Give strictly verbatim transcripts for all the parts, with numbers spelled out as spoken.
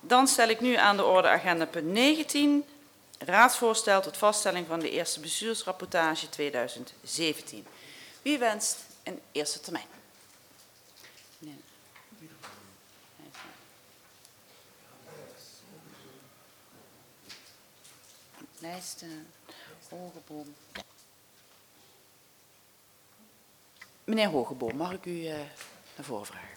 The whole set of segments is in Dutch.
Dan stel ik nu aan de orde agenda punt negentien. Raadsvoorstel tot vaststelling van de eerste bestuursrapportage tweeduizend zeventien. Wie wenst een eerste termijn? Nee. Lijsten, Hogeboom. Meneer Hogeboom, mag ik u uh, naar voren vragen?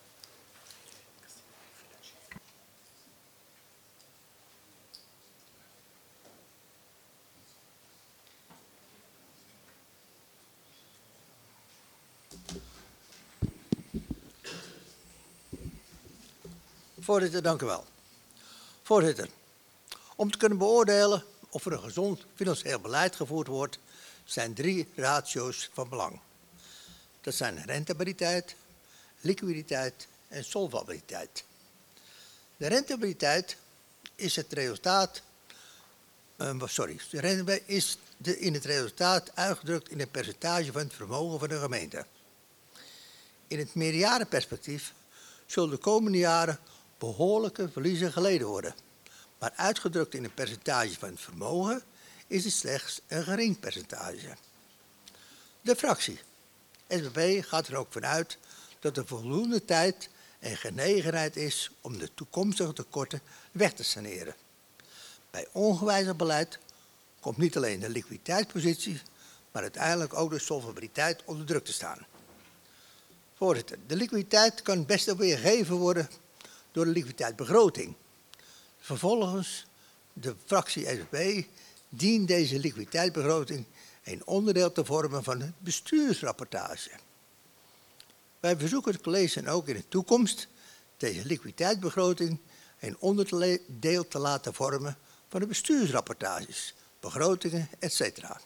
Voorzitter, dank u wel. Voorzitter, om te kunnen beoordelen of er een gezond financieel beleid gevoerd wordt, zijn drie ratio's van belang. Dat zijn rentabiliteit, liquiditeit en solvabiliteit. De rentabiliteit is het resultaat, uh, sorry, de rentabiliteit is de, in het resultaat uitgedrukt in het percentage van het vermogen van de gemeente. In het meerjarenperspectief zullen de komende jaren behoorlijke verliezen geleden worden. Maar uitgedrukt in een percentage van het vermogen is het slechts een gering percentage. De fractie S B B gaat er ook vanuit dat er voldoende tijd en genegenheid is om de toekomstige tekorten weg te saneren. Bij ongewijzigd beleid komt niet alleen de liquiditeitspositie, maar uiteindelijk ook de solvabiliteit onder druk te staan. Voorzitter, de liquiditeit kan het beste weergegeven worden door de liquiditeitsbegroting. Vervolgens, de fractie S B B dient deze liquiditeitsbegroting een onderdeel te vormen van de bestuursrapportage. Wij verzoeken het college dan ook in de toekomst deze liquiditeitsbegroting een onderdeel te laten vormen van de bestuursrapportages, begrotingen, et cetera.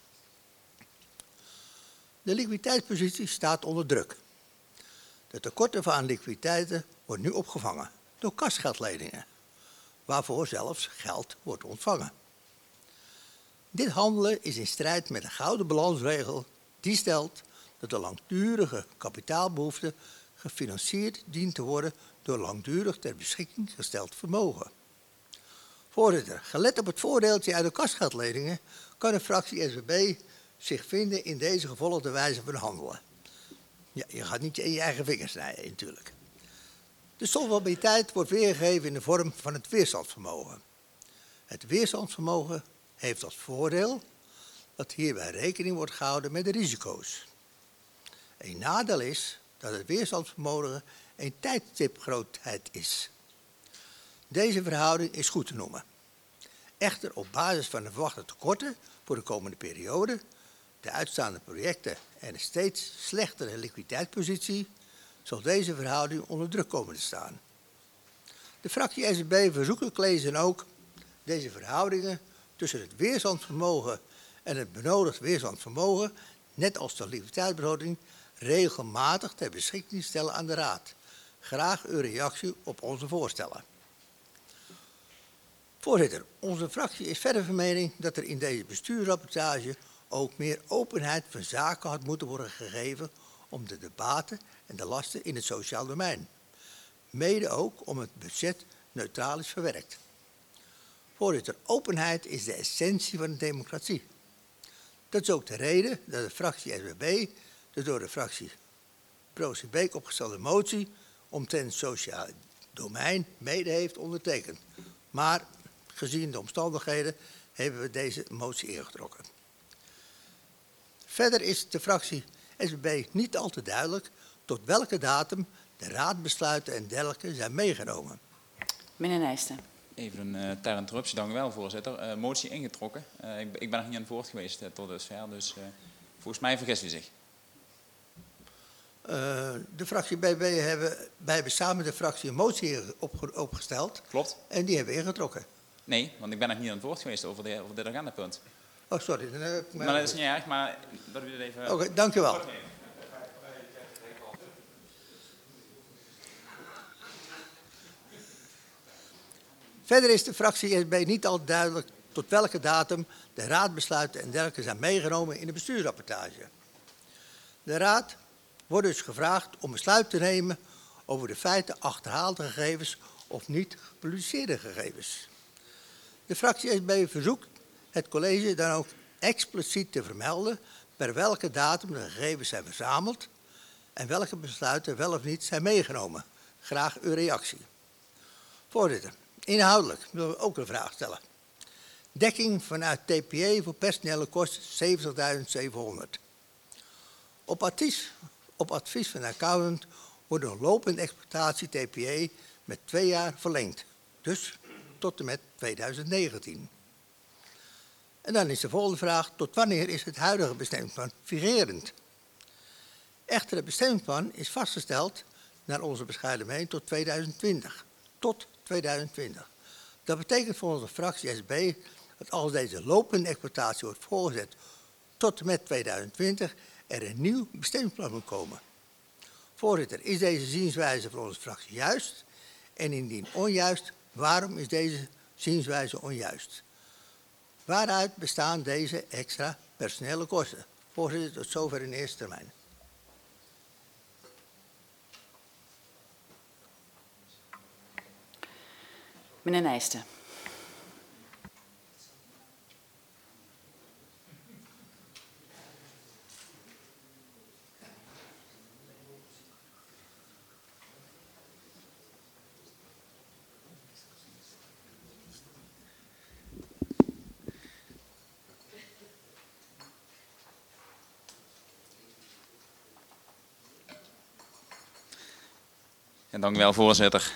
De liquiditeitspositie staat onder druk. De tekorten van liquiditeiten worden nu opgevangen door kasgeldleningen, waarvoor zelfs geld wordt ontvangen. Dit handelen is in strijd met de gouden balansregel die stelt dat de langdurige kapitaalbehoefte gefinancierd dient te worden door langdurig ter beschikking gesteld vermogen. Voorzitter, gelet op het voordeeltje uit de kasgeldleningen kan de fractie S B B zich vinden in deze gevolgde wijze van handelen. Ja, je gaat niet in je eigen vingers snijden natuurlijk. De solvabiliteit wordt weergegeven in de vorm van het weerstandsvermogen. Het weerstandsvermogen heeft als voordeel dat hierbij rekening wordt gehouden met de risico's. Een nadeel is dat het weerstandsvermogen een tijdstipgrootheid is. Deze verhouding is goed te noemen. Echter op basis van de verwachte tekorten voor de komende periode, de uitstaande projecten en een steeds slechtere liquiditeitspositie, zal deze verhouding onder druk komen te staan. De fractie S B B verzoekt het college dan ook deze verhoudingen tussen het weerstandsvermogen en het benodigd weerstandsvermogen, net als de liquiditeitsbegroting, regelmatig ter beschikking stellen aan de Raad. Graag uw reactie op onze voorstellen. Voorzitter, onze fractie is verder van mening dat er in deze bestuursrapportage ook meer openheid van zaken had moeten worden gegeven om de debaten en de lasten in het sociaal domein. Mede ook om het budget neutraal is verwerkt. Voorzitter, openheid is de essentie van de democratie. Dat is ook de reden dat de fractie S B B de door de fractie Pro-Beek opgestelde motie omtrent het sociaal domein mede heeft ondertekend. Maar gezien de omstandigheden hebben we deze motie ingetrokken. Verder is de fractie S B B niet al te duidelijk tot welke datum de raadbesluiten en dergelijke zijn meegenomen. Meneer Nijsten. Even een uh, ter interruptie, dank u wel voorzitter. Uh, motie ingetrokken. Uh, ik, ik ben nog niet aan het woord geweest uh, tot dusver, dus uh, volgens mij vergist u zich. Uh, de fractie B B hebben, wij hebben samen de fractie een motie opge opgesteld. Klopt. En die hebben we ingetrokken. Nee, want ik ben nog niet aan het woord geweest over, de, over dit agendapunt. Oh, sorry. Dan heb ik maar dat is niet erg, maar dat u dit even... Oké, okay, dank u wel. Verder is de fractie S B niet al duidelijk tot welke datum de raadbesluiten en dergelijke zijn meegenomen in de bestuursrapportage. De raad wordt dus gevraagd om besluit te nemen over de feiten achterhaalde gegevens of niet gepubliceerde gegevens. De fractie S B verzoekt het college dan ook expliciet te vermelden per welke datum de gegevens zijn verzameld en welke besluiten wel of niet zijn meegenomen. Graag uw reactie. Voorzitter, inhoudelijk willen we ook een vraag stellen. Dekking vanuit T P E voor personele kosten zeventigduizend zevenhonderd. Op advies, op advies van de accountant wordt een lopende exploitatie T P E met twee jaar verlengd. Dus tot en met tweeduizend negentien. En dan is de volgende vraag, tot wanneer is het huidige bestemmingsplan vigerend? Echter, het bestemmingsplan is vastgesteld, naar onze bescheiden mening, tot tweeduizend twintig. Tot tweeduizend twintig. Dat betekent voor onze fractie S B dat als deze lopende exploitatie wordt voorgezet tot en met tweeduizend twintig, er een nieuw bestemmingsplan moet komen. Voorzitter, is deze zienswijze voor onze fractie juist? En indien onjuist, waarom is deze zienswijze onjuist? Waaruit bestaan deze extra personele kosten? Voorzitter, tot zover in eerste termijn. Meneer Nijsten. Ja, dank u wel, voorzitter.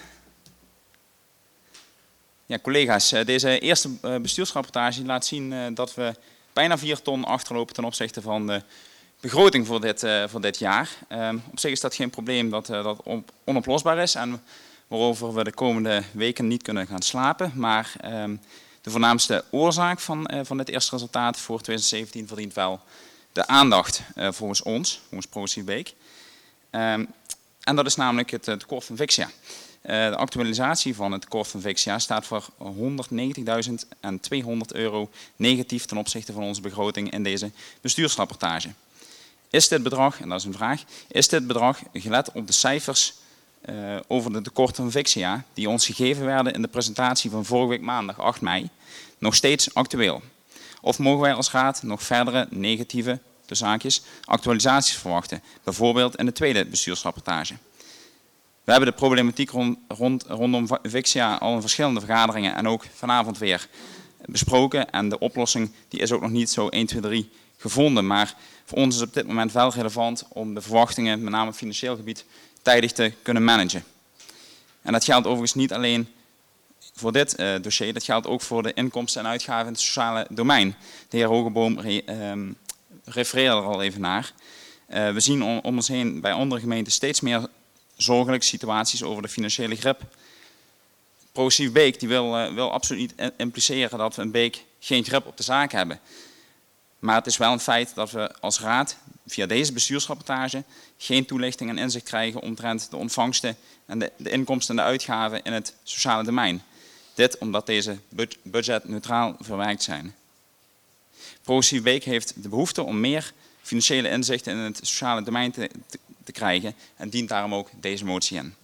Ja, collega's, deze eerste bestuursrapportage laat zien dat we bijna vier ton achterlopen ten opzichte van de begroting voor dit, voor dit jaar. Op zich is dat geen probleem dat dat onoplosbaar is en waarover we de komende weken niet kunnen gaan slapen. Maar de voornaamste oorzaak van, van dit eerste resultaat voor tweeduizend zeventien verdient wel de aandacht volgens ons, volgens Progressief Beek. En dat is namelijk het tekort van Vixia. De actualisatie van het tekort van Vixia staat voor honderdnegentigduizend tweehonderd euro negatief ten opzichte van onze begroting in deze bestuursrapportage. Is dit bedrag, en dat is een vraag, is dit bedrag gelet op de cijfers uh, over de tekorten van Vixia die ons gegeven werden in de presentatie van vorige week maandag acht mei, nog steeds actueel? Of mogen wij als raad nog verdere negatieve, tussen haakjes, actualisaties verwachten, bijvoorbeeld in de tweede bestuursrapportage? We hebben de problematiek rond, rond, rondom Vixia al in verschillende vergaderingen en ook vanavond weer besproken. En de oplossing die is ook nog niet zo één, twee, drie gevonden. Maar voor ons is op dit moment wel relevant om de verwachtingen, met name op financieel gebied, tijdig te kunnen managen. En dat geldt overigens niet alleen voor dit uh, dossier, dat geldt ook voor de inkomsten en uitgaven in het sociale domein. De heer Hogeboom re, uh, refereerde er al even naar. Uh, we zien om, om ons heen bij andere gemeenten steeds meer zorgelijke situaties over de financiële grip. Progressief Beek die wil, uh, wil absoluut niet impliceren dat we in Beek geen grip op de zaak hebben. Maar het is wel een feit dat we als raad via deze bestuursrapportage geen toelichting en inzicht krijgen omtrent de ontvangsten en de, de inkomsten en de uitgaven in het sociale domein. Dit omdat deze budgetneutraal verwerkt zijn. Progressief Beek heeft de behoefte om meer financiële inzichten in het sociale domein te, te, te krijgen en dient daarom ook deze motie in.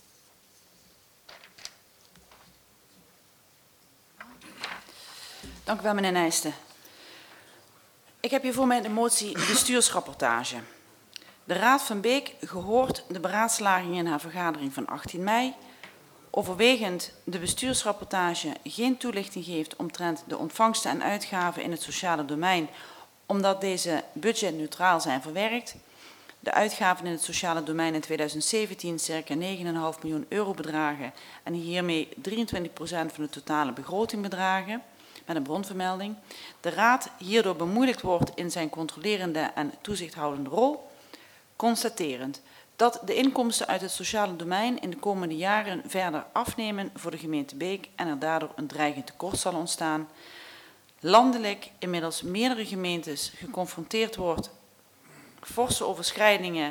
Dank u wel, meneer Nijsten. Ik heb hier voor mij de motie bestuursrapportage. De Raad van Beek gehoord de beraadslaging in haar vergadering van achttien mei, overwegend de bestuursrapportage geen toelichting geeft omtrent de ontvangsten en uitgaven in het sociale domein, omdat deze budgetneutraal zijn verwerkt. De uitgaven in het sociale domein in tweeduizend zeventien circa negen komma vijf miljoen euro bedragen en hiermee drieëntwintig procent van de totale begroting bedragen, met een bronvermelding. De Raad hierdoor bemoeilijkt wordt in zijn controlerende en toezichthoudende rol, constaterend dat de inkomsten uit het sociale domein in de komende jaren verder afnemen voor de gemeente Beek en er daardoor een dreigend tekort zal ontstaan. Landelijk inmiddels meerdere gemeentes geconfronteerd wordt forse overschrijdingen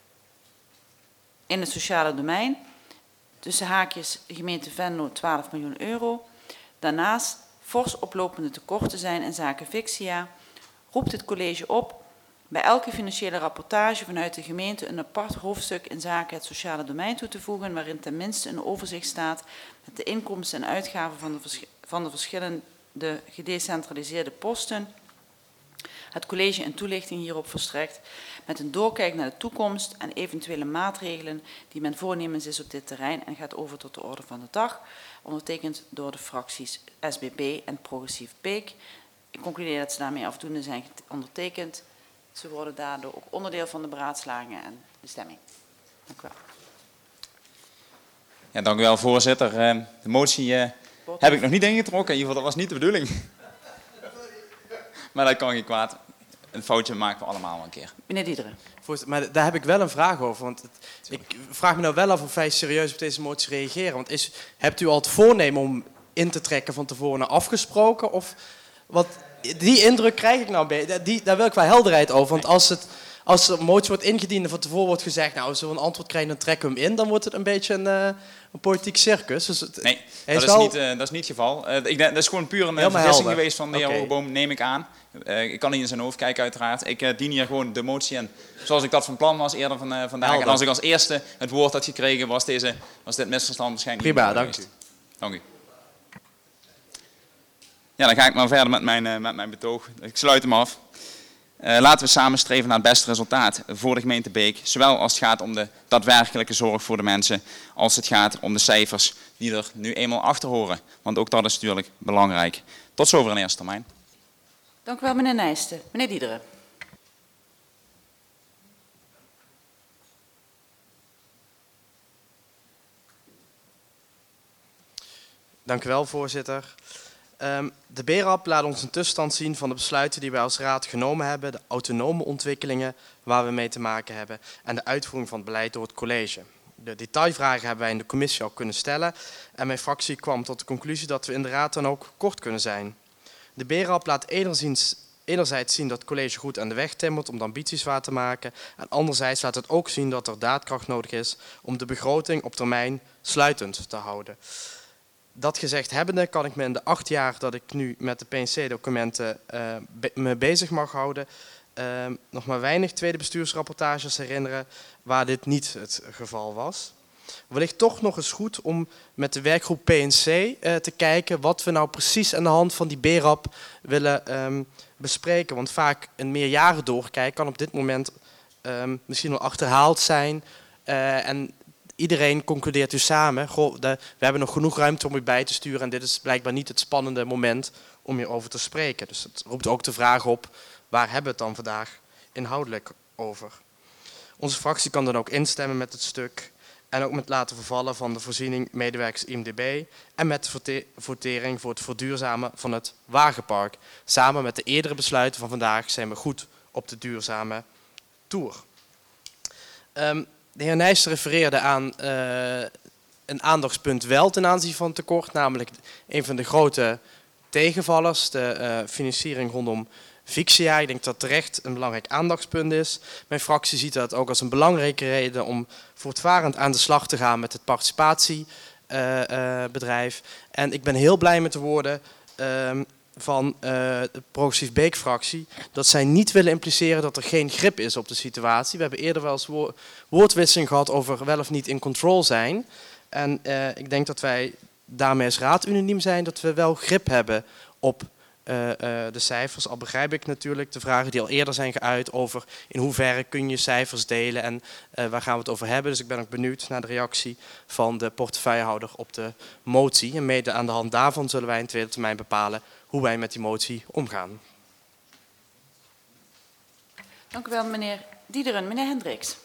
in het sociale domein, tussen haakjes de gemeente Venlo twaalf miljoen euro. Daarnaast fors oplopende tekorten zijn in zaken Vixia, roept het college op bij elke financiële rapportage vanuit de gemeente een apart hoofdstuk in zaken het sociale domein toe te voegen, waarin tenminste een overzicht staat met de inkomsten en uitgaven van de, vers van de verschillende gedecentraliseerde posten. Het college een toelichting hierop verstrekt met een doorkijk naar de toekomst en eventuele maatregelen die men voornemens is op dit terrein en gaat over tot de orde van de dag, ondertekend door de fracties S B B en Progressief Beek. Ik concludeer dat ze daarmee afdoende zijn ondertekend. Ze worden daardoor ook onderdeel van de beraadslagingen en de stemming. Dank u wel. Ja, dank u wel, voorzitter. De motie uh, heb ik nog niet ingetrokken. In ieder geval, dat was niet de bedoeling. Maar dat kan geen kwaad. Een foutje maken we allemaal een keer. Meneer Diederen. Voorzitter, maar daar heb ik wel een vraag over. Want het, ik vraag me nou wel af of wij serieus op deze motie reageren. Want is, hebt u al het voornemen om in te trekken van tevoren afgesproken? Of wat, die indruk krijg ik nou bij. Die, daar wil ik wel helderheid over. Want als, het, als er een motie wordt ingediend en van tevoren wordt gezegd, nou, als we een antwoord krijgen, dan trekken we hem in. Dan wordt het een beetje een, uh, een politiek circus. Dus het, nee, dat is, wel... niet, uh, dat is niet het geval. Uh, ik denk, dat is gewoon puur een vergissing helder geweest van de heer okay. Hoogeboom, neem ik aan. Uh, ik kan niet in zijn hoofd kijken uiteraard. Ik uh, dien hier gewoon de motie in zoals ik dat van plan was eerder van, uh, vandaag. Helder. En als ik als eerste het woord had gekregen, was, deze, was dit misverstand waarschijnlijk prima, niet. Dank u. Dank u. Ja, dan ga ik maar verder met mijn, uh, met mijn betoog. Ik sluit hem af. Uh, laten we samen streven naar het beste resultaat voor de gemeente Beek. Zowel als het gaat om de daadwerkelijke zorg voor de mensen, als het gaat om de cijfers die er nu eenmaal achter horen. Want ook dat is natuurlijk belangrijk. Tot zover in eerste termijn. Dank u wel, meneer Nijsten. Meneer Diederen. Dank u wel, voorzitter. Um, de B R A P laat ons een tussenstand zien van de besluiten die wij als raad genomen hebben, de autonome ontwikkelingen waar we mee te maken hebben en de uitvoering van het beleid door het college. De detailvragen hebben wij in de commissie al kunnen stellen en mijn fractie kwam tot de conclusie dat we in de raad dan ook kort kunnen zijn. De B R A P laat enerzijds, enerzijds zien dat het college goed aan de weg timmert om de ambities waar te maken en anderzijds laat het ook zien dat er daadkracht nodig is om de begroting op termijn sluitend te houden. Dat gezegd hebbende kan ik me in de acht jaar dat ik nu met de P N C-documenten uh, be me bezig mag houden, uh, nog maar weinig tweede bestuursrapportages herinneren waar dit niet het geval was. Wellicht toch nog eens goed om met de werkgroep P N C uh, te kijken wat we nou precies aan de hand van die B R A P willen um, bespreken. Want vaak een meerjaren doorkijk kan op dit moment um, misschien wel achterhaald zijn uh, en iedereen concludeert u samen, goh, de, we hebben nog genoeg ruimte om u bij te sturen en dit is blijkbaar niet het spannende moment om hierover te spreken. Dus het roept ook de vraag op, waar hebben we het dan vandaag inhoudelijk over? Onze fractie kan dan ook instemmen met het stuk en ook met laten vervallen van de voorziening medewerkers I M D B en met de votering voor het verduurzamen van het wagenpark. Samen met de eerdere besluiten van vandaag zijn we goed op de duurzame toer. Um, De heer Nijs refereerde aan uh, een aandachtspunt wel ten aanzien van tekort, namelijk een van de grote tegenvallers, de uh, financiering rondom Vixia. Ik denk dat terecht een belangrijk aandachtspunt is. Mijn fractie ziet dat ook als een belangrijke reden om voortvarend aan de slag te gaan met het participatiebedrijf. Uh, uh, en ik ben heel blij met de woorden uh, van uh, de Progressief Beek-fractie, dat zij niet willen impliceren dat er geen grip is op de situatie. We hebben eerder wel eens wo woordwisseling gehad over wel of niet in control zijn. En uh, ik denk dat wij daarmee als raad unaniem zijn dat we wel grip hebben op uh, uh, de cijfers. Al begrijp ik natuurlijk de vragen die al eerder zijn geuit over in hoeverre kun je cijfers delen en uh, waar gaan we het over hebben. Dus ik ben ook benieuwd naar de reactie van de portefeuillehouder op de motie. En mede aan de hand daarvan zullen wij in tweede termijn bepalen hoe wij met die motie omgaan. Dank u wel, meneer Diederen. Meneer Hendricks.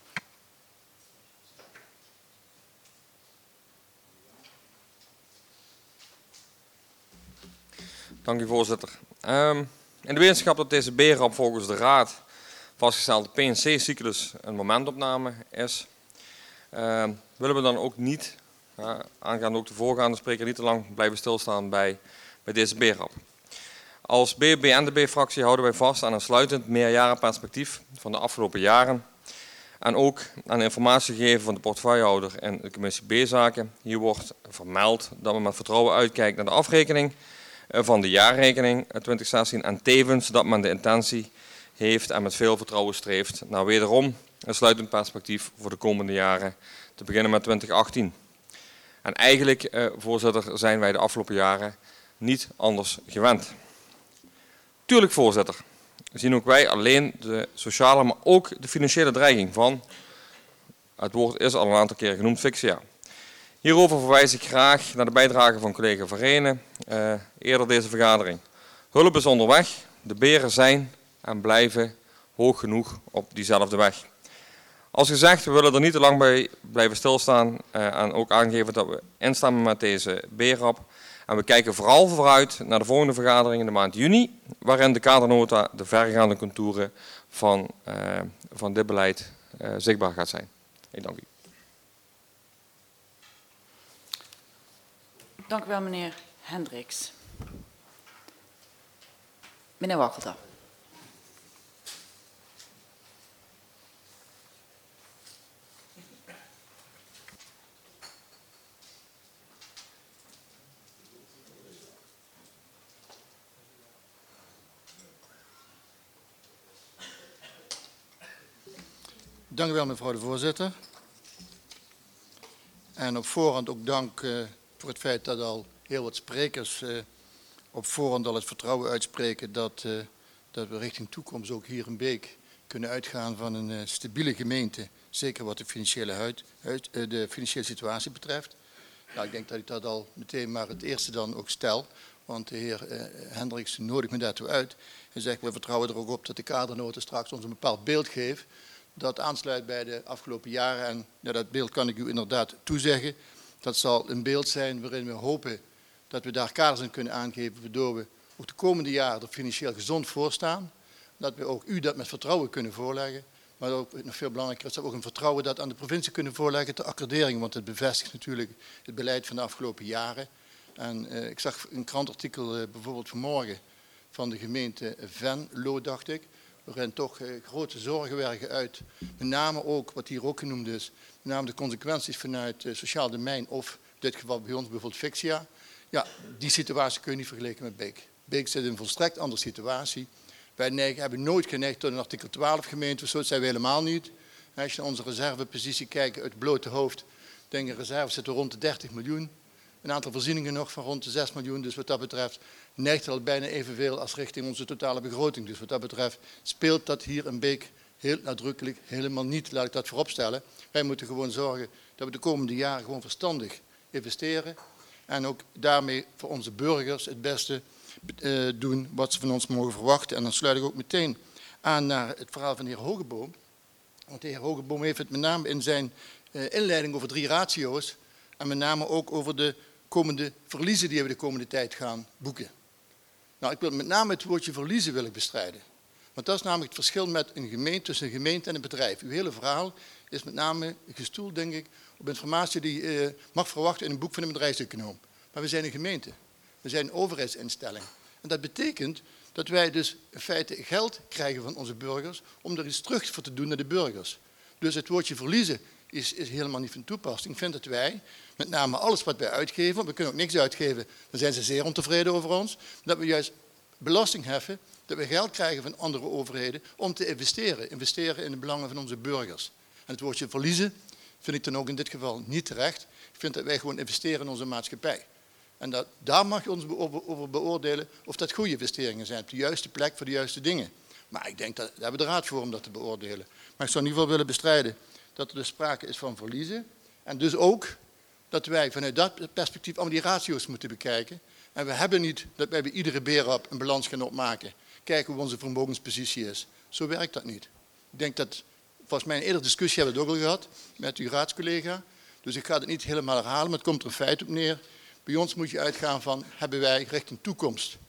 Dank u, voorzitter. Um, in de wetenschap dat deze B R A P volgens de Raad vastgestelde P N C-cyclus een momentopname is, uh, willen we dan ook niet, uh, aangaande ook de voorgaande spreker, niet te lang blijven stilstaan bij, bij deze B R A P. Als B B N D B-fractie houden wij vast aan een sluitend meerjarenperspectief van de afgelopen jaren en ook aan de informatie gegeven van de portefeuillehouder en de commissie B-zaken. Hier wordt vermeld dat men met vertrouwen uitkijkt naar de afrekening van de jaarrekening twintig zestien en tevens dat men de intentie heeft en met veel vertrouwen streeft naar wederom een sluitend perspectief voor de komende jaren, te beginnen met twintig achttien. En eigenlijk, eh, voorzitter, zijn wij de afgelopen jaren niet anders gewend. Tuurlijk, voorzitter, zien ook wij alleen de sociale, maar ook de financiële dreiging van, het woord is al een aantal keer genoemd, Fixia. Hierover verwijs ik graag naar de bijdrage van collega Verhenen uh, eerder deze vergadering. Hulp is onderweg, de beren zijn en blijven hoog genoeg op diezelfde weg. Als gezegd, we willen er niet te lang bij blijven stilstaan uh, en ook aangeven dat we instemmen met deze B R A P. En we kijken vooral vooruit naar de volgende vergadering in de maand juni, waarin de kadernota de verregaande contouren van, uh, van dit beleid uh, zichtbaar gaat zijn. Ik dank u. Dank u wel, meneer Hendricks. Meneer Wakkelter. Dank u wel, mevrouw de voorzitter. En op voorhand ook dank uh, voor het feit dat al heel wat sprekers uh, op voorhand al het vertrouwen uitspreken dat, uh, dat we richting toekomst ook hier in Beek kunnen uitgaan van een uh, stabiele gemeente. Zeker wat de financiële, huid, huid, uh, de financiële situatie betreft. Nou, ik denk dat ik dat al meteen maar het eerste dan ook stel. Want de heer uh, Hendricks nodigt me daartoe uit. Hij zegt, we vertrouwen er ook op dat de kadernota straks ons een bepaald beeld geeft. Dat aansluit bij de afgelopen jaren en ja, dat beeld kan ik u inderdaad toezeggen. Dat zal een beeld zijn waarin we hopen dat we daar kaders in kunnen aangeven, waardoor we ook de komende jaren er financieel gezond voor staan. Dat we ook u dat met vertrouwen kunnen voorleggen. Maar ook nog veel belangrijker is dat we ook een vertrouwen dat aan de provincie kunnen voorleggen ter accordering. Want het bevestigt natuurlijk het beleid van de afgelopen jaren. En uh, ik zag een krantartikel uh, bijvoorbeeld vanmorgen van de gemeente Venlo, dacht ik. Waarin toch uh, grote zorgen werden uit. Met name ook, wat hier ook genoemd is, met name de consequenties vanuit uh, sociaal domein of in dit geval bij ons bijvoorbeeld Fixia. Ja, die situatie kun je niet vergelijken met Beek. Beek zit in een volstrekt andere situatie. Wij neigen, hebben nooit geneigd tot een artikel twaalf gemeente, zo zijn we helemaal niet. Als je naar onze reservepositie kijkt uit het blote hoofd, denk ik, reserve zitten rond de dertig miljoen. Een aantal voorzieningen nog van rond de zes miljoen. Dus wat dat betreft neigt het al bijna evenveel als richting onze totale begroting. Dus wat dat betreft speelt dat hier in Beek heel nadrukkelijk helemaal niet. Laat ik dat vooropstellen. Wij moeten gewoon zorgen dat we de komende jaren gewoon verstandig investeren. En ook daarmee voor onze burgers het beste uh, doen wat ze van ons mogen verwachten. En dan sluit ik ook meteen aan naar het verhaal van de heer Hogeboom. Want de heer Hogeboom heeft het met name in zijn uh, inleiding over drie ratio's. En met name ook over de komende verliezen die we de komende tijd gaan boeken. Nou, ik wil met name het woordje verliezen wil ik bestrijden. Want dat is namelijk het verschil met een gemeente, tussen een gemeente en een bedrijf. Uw hele verhaal is met name gestoeld, denk ik, op informatie die je uh, mag verwachten in een boek van een bedrijfseconoom. Maar we zijn een gemeente. We zijn een overheidsinstelling. En dat betekent dat wij dus in feite geld krijgen van onze burgers om er iets terug voor te doen naar de burgers. Dus het woordje verliezen is, is helemaal niet van toepassing. Ik vind dat wij, met name alles wat wij uitgeven, want we kunnen ook niks uitgeven, dan zijn ze zeer ontevreden over ons, dat we juist belasting heffen, dat we geld krijgen van andere overheden om te investeren. Investeren in de belangen van onze burgers. En het woordje verliezen vind ik dan ook in dit geval niet terecht. Ik vind dat wij gewoon investeren in onze maatschappij. En dat, daar mag je ons over beoordelen of dat goede investeringen zijn. Op de juiste plek voor de juiste dingen. Maar ik denk dat daar hebben we de raad voor om dat te beoordelen. Maar ik zou in ieder geval willen bestrijden dat er dus sprake is van verliezen. En dus ook dat wij vanuit dat perspectief allemaal die ratio's moeten bekijken. En we hebben niet dat wij bij iedere B R A P een balans gaan opmaken. Kijken hoe onze vermogenspositie is. Zo werkt dat niet. Ik denk dat, volgens mij een eerdere discussie hebben we het ook al gehad met uw raadscollega. Dus ik ga het niet helemaal herhalen, maar het komt er een feit op neer. Bij ons moet je uitgaan van, hebben wij richting toekomst